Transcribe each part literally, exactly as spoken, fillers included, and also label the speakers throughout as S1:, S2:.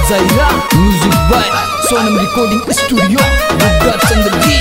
S1: Zaira, music by Sonam Recording Studio, Buddha Chandra Ji.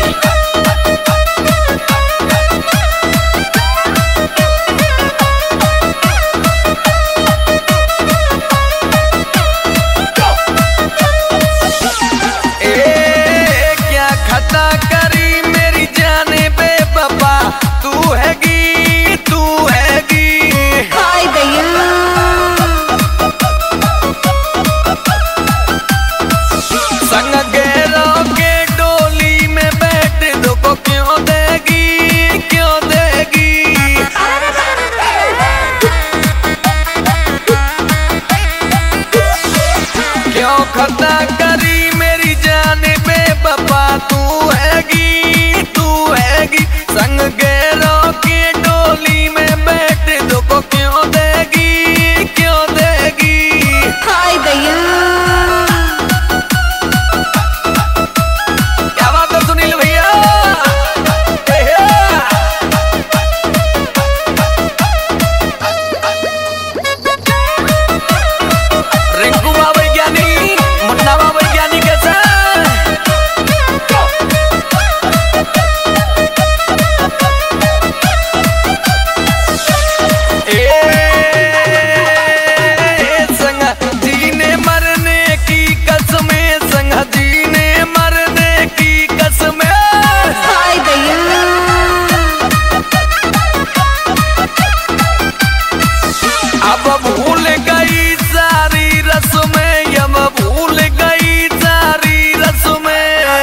S2: खता करी मेरी जाने बे बाबा तू हैगी तू हैगी संग गैरों की डोली में बैठ दो को क्यों देगी क्यों देगी
S3: हाय दैया
S2: क्या बात है सुनील भैया रिंकू बाबा ज्ञानी मुन्नावा वैज्ञानिक कैसा संग जीने मरने की कसमें संग जीने मरने की कसमें
S3: हाय दैया
S2: अब भूल गई सारी रस्में अब भूल गई सारी रस्में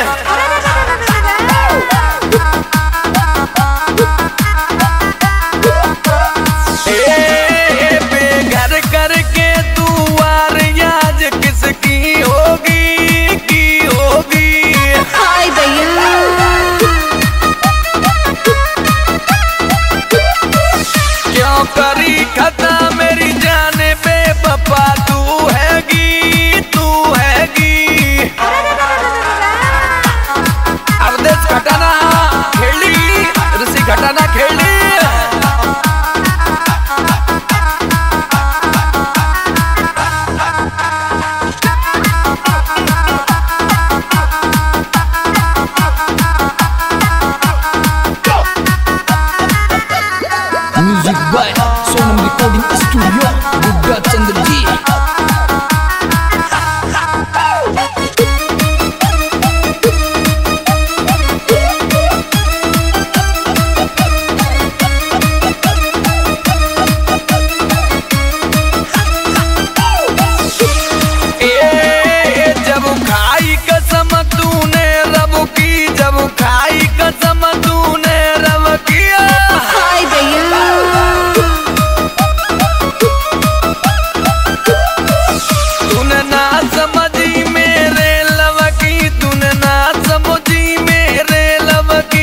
S2: ए बेघर करके तू वार आज किसकी होगी की होगी
S3: हाय दैया
S2: क्यों करी खता मेरी जाने बे बाबा तू हैगी तू हैगी अब देश घटाना खेली ऋषि घटाना खेली
S1: Music by Sonam Recording Studio, Buddha Chandra Ji.
S2: ए जब खाई कसम तूने रब की जब खाई कसम तूने रब किया
S3: हाय दैया
S2: तूने ना समझी मेरे लब की तूने ना समझी मेरे लब की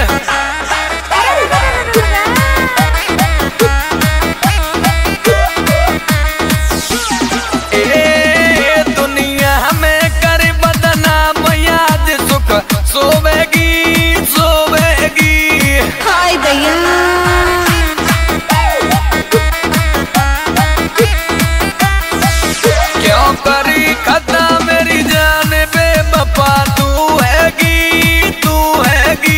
S2: ए दुनिया में कर बदनाम याद सुख सोवेगी सोवेगी
S3: हाय दैया
S2: क्यों करी खता मेरी जान बे बाबा तू हैगी तू हैगी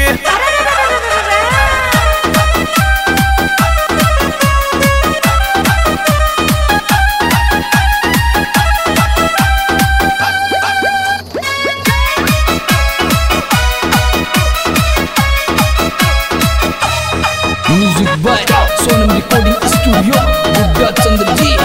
S1: Music by Sonam Recording Studio, Buddha Chandra Ji.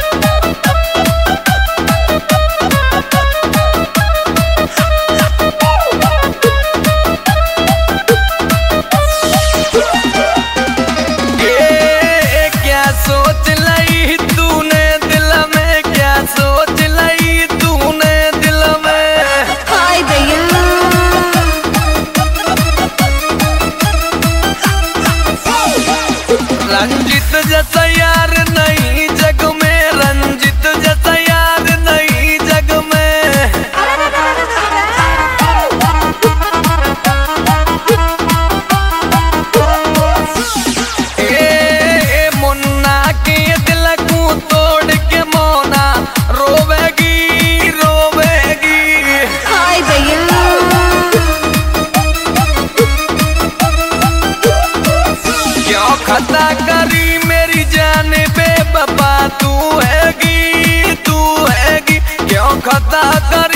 S2: ए क्या सोच लाई तूने दिल में क्या सोच लाई तूने दिल में
S3: हाय दैया
S2: रंजित जैसा यार नहीं जग में रंजित जैसा यार नहीं जग में ए मुन्ना के दिल को तोड़ के मोना रोवेगी क्यों खता करी मेरी जान बेवफा तू हैगी तू हैगी क्यों खता करी